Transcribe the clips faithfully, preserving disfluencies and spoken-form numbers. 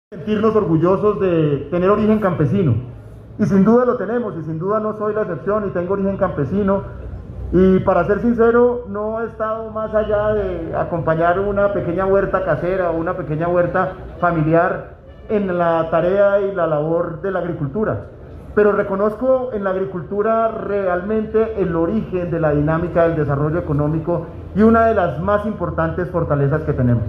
Sentirnos orgullosos de tener origen campesino, y sin duda lo tenemos, y sin duda no soy la excepción y tengo origen campesino, y para ser sincero no he estado más allá de acompañar una pequeña huerta casera o una pequeña huerta familiar en la tarea y la labor de la agricultura, pero reconozco en la agricultura realmente el origen de la dinámica del desarrollo económico y una de las más importantes fortalezas que tenemos.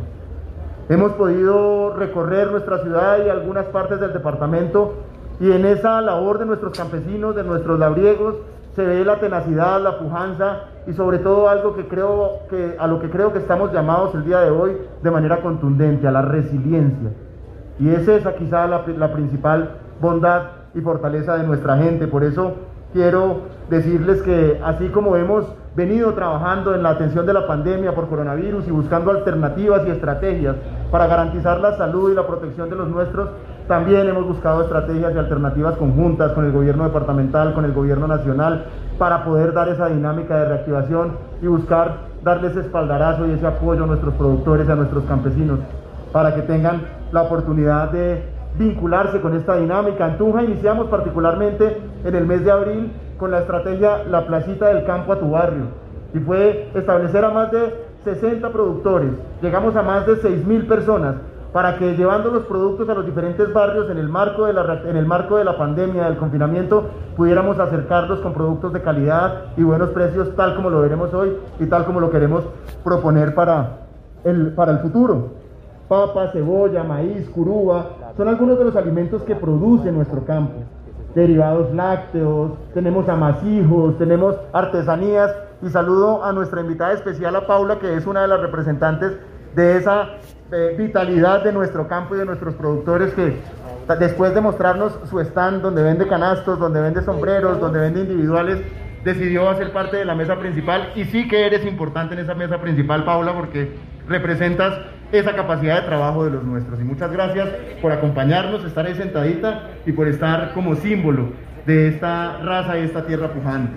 Hemos podido recorrer nuestra ciudad y algunas partes del departamento, y en esa labor de nuestros campesinos, de nuestros labriegos, se ve la tenacidad, la pujanza y sobre todo algo que creo que, a lo que creo que estamos llamados el día de hoy de manera contundente, a la resiliencia. Y es esa quizá la, la principal bondad y fortaleza de nuestra gente. Por eso quiero decirles que así como hemos venido trabajando en la atención de la pandemia por coronavirus y buscando alternativas y estrategias para garantizar la salud y la protección de los nuestros, también hemos buscado estrategias y alternativas conjuntas con el gobierno departamental, con el gobierno nacional, para poder dar esa dinámica de reactivación y buscar darles ese espaldarazo y ese apoyo a nuestros productores y a nuestros campesinos, para que tengan la oportunidad de vincularse con esta dinámica. En Tunja iniciamos particularmente en el mes de abril con la estrategia La Placita del Campo a tu Barrio, y fue establecer a más de sesenta productores, llegamos a más de seis mil personas, para que llevando los productos a los diferentes barrios en el marco de la, en el marco de la pandemia, del confinamiento, pudiéramos acercarlos con productos de calidad y buenos precios, tal como lo veremos hoy y tal como lo queremos proponer para el, para el futuro. Papa, cebolla, maíz, curuba, son algunos de los alimentos que produce nuestro campo. Derivados lácteos, tenemos amasijos, tenemos artesanías, y saludo a nuestra invitada especial, a Paula, que es una de las representantes de esa eh, vitalidad de nuestro campo y de nuestros productores, que después de mostrarnos su stand donde vende canastos, donde vende sombreros, donde vende individuales, decidió hacer parte de la mesa principal. Y sí que eres importante en esa mesa principal, Paula, porque representas esa capacidad de trabajo de los nuestros. Y muchas gracias por acompañarnos, estar ahí sentadita y por estar como símbolo de esta raza y esta tierra pujante.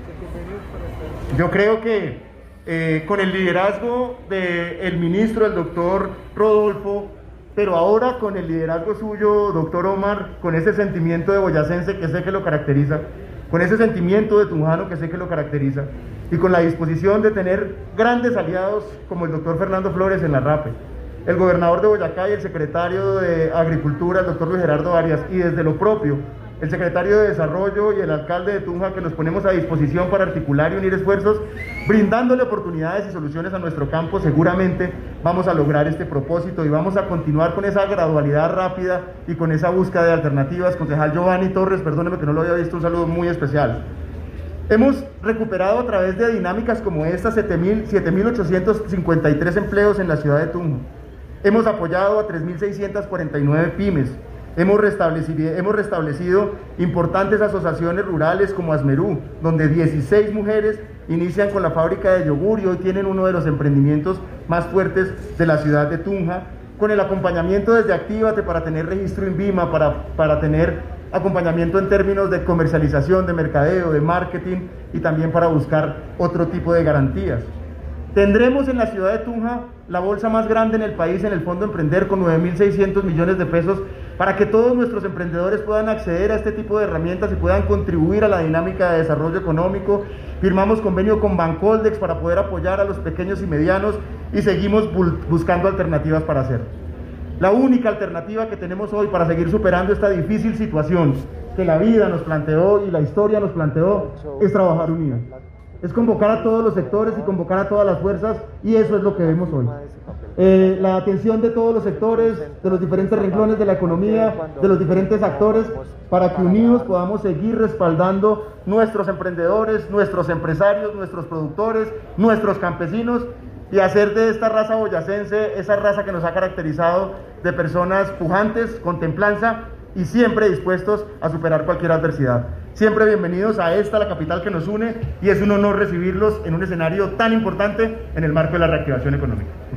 Yo creo que eh, con el liderazgo del ministro, el doctor Rodolfo, pero ahora con el liderazgo suyo, doctor Omar, con ese sentimiento de boyacense que sé que lo caracteriza, con ese sentimiento de tunjano que sé que lo caracteriza, y con la disposición de tener grandes aliados como el doctor Fernando Flores en la RAPE, el gobernador de Boyacá y el secretario de Agricultura, el doctor Luis Gerardo Arias, y desde lo propio, el secretario de Desarrollo y el alcalde de Tunja, que nos ponemos a disposición para articular y unir esfuerzos, brindándole oportunidades y soluciones a nuestro campo, seguramente vamos a lograr este propósito y vamos a continuar con esa gradualidad rápida y con esa búsqueda de alternativas. Concejal Giovanni Torres, perdóneme que no lo había visto, un saludo muy especial. Hemos recuperado a través de dinámicas como esta siete mil ochocientos cincuenta y tres empleos en la ciudad de Tunja. Hemos apoyado a tres mil seiscientas cuarenta y nueve pymes. Hemos restablecido, hemos restablecido importantes asociaciones rurales como Asmerú, donde dieciséis mujeres inician con la fábrica de yogur y hoy tienen uno de los emprendimientos más fuertes de la ciudad de Tunja, con el acompañamiento desde Actívate para tener registro INVIMA, para, para tener acompañamiento en términos de comercialización, de mercadeo, de marketing, y también para buscar otro tipo de garantías. Tendremos en la ciudad de Tunja la bolsa más grande en el país en el Fondo Emprender, con nueve mil seiscientos millones de pesos, para que todos nuestros emprendedores puedan acceder a este tipo de herramientas y puedan contribuir a la dinámica de desarrollo económico. Firmamos convenio con Bancoldex para poder apoyar a los pequeños y medianos, y seguimos buscando alternativas para hacerlo. La única alternativa que tenemos hoy para seguir superando esta difícil situación que la vida nos planteó y la historia nos planteó es trabajar unidos. Es convocar a todos los sectores y convocar a todas las fuerzas, y eso es lo que vemos hoy. Eh, la atención de todos los sectores, de los diferentes renglones de la economía, de los diferentes actores, para que unidos podamos seguir respaldando nuestros emprendedores, nuestros empresarios, nuestros productores, nuestros campesinos, y hacer de esta raza boyacense esa raza que nos ha caracterizado de personas pujantes, con templanza y siempre dispuestos a superar cualquier adversidad. Siempre bienvenidos a esta, la capital que nos une, y es un honor recibirlos en un escenario tan importante en el marco de la reactivación económica.